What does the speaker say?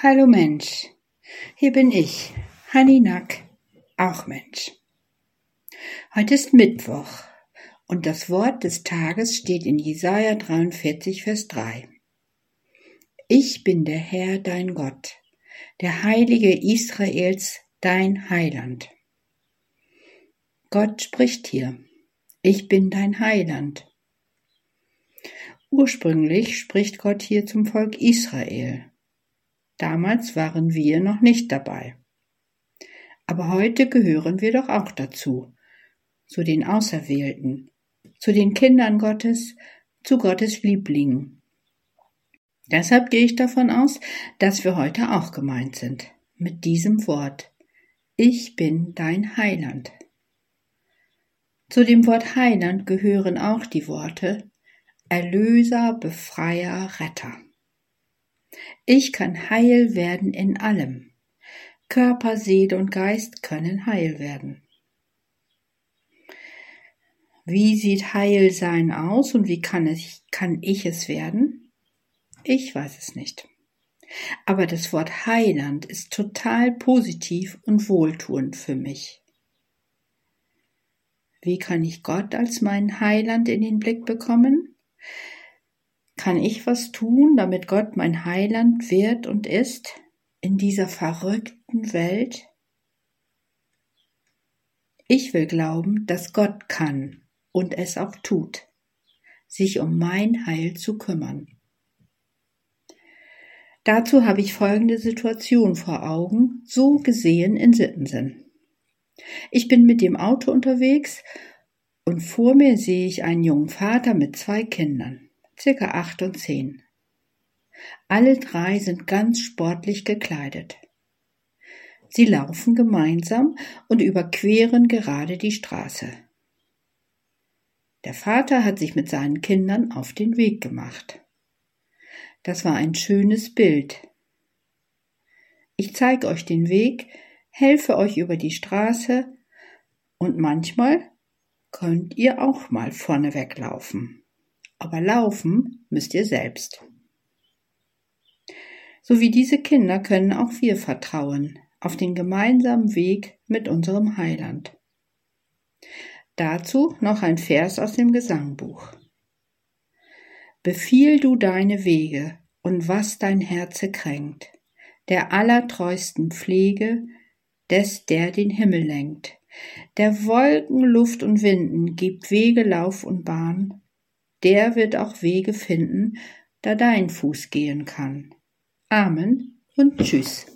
Hallo Mensch, hier bin ich, Hanni Nack, auch Mensch. Heute ist Mittwoch und das Wort des Tages steht in Jesaja 43, Vers 3. Ich bin der Herr, dein Gott, der Heilige Israels, dein Heiland. Gott spricht hier, ich bin dein Heiland. Ursprünglich spricht Gott hier zum Volk Israel. Damals waren wir noch nicht dabei. Aber heute gehören wir doch auch dazu, zu den Auserwählten, zu den Kindern Gottes, zu Gottes Lieblingen. Deshalb gehe ich davon aus, dass wir heute auch gemeint sind, mit diesem Wort. Ich bin dein Heiland. Zu dem Wort Heiland gehören auch die Worte Erlöser, Befreier, Retter. Ich kann heil werden in allem. Körper, Seele und Geist können heil werden. Wie sieht Heilsein aus und wie kann ich es werden? Ich weiß es nicht. Aber das Wort Heiland ist total positiv und wohltuend für mich. Wie kann ich Gott als meinen Heiland in den Blick bekommen? Kann ich was tun, damit Gott mein Heiland wird und ist in dieser verrückten Welt? Ich will glauben, dass Gott kann und es auch tut, sich um mein Heil zu kümmern. Dazu habe ich folgende Situation vor Augen, so gesehen in Sittensinn. Ich bin mit dem Auto unterwegs und vor mir sehe ich einen jungen Vater mit 2 Kindern. Circa 8 und 10. Alle 3 sind ganz sportlich gekleidet. Sie laufen gemeinsam und überqueren gerade die Straße. Der Vater hat sich mit seinen Kindern auf den Weg gemacht. Das war ein schönes Bild. Ich zeige euch den Weg, helfe euch über die Straße und manchmal könnt ihr auch mal vorne weglaufen. Aber laufen müsst ihr selbst. So wie diese Kinder können auch wir vertrauen auf den gemeinsamen Weg mit unserem Heiland. Dazu noch ein Vers aus dem Gesangbuch. Befiehl du deine Wege und was dein Herze kränkt, der allertreusten Pflege, des der den Himmel lenkt, der Wolken, Luft und Winden gibt Wege, Lauf und Bahn, der wird auch Wege finden, da dein Fuß gehen kann. Amen und Tschüss.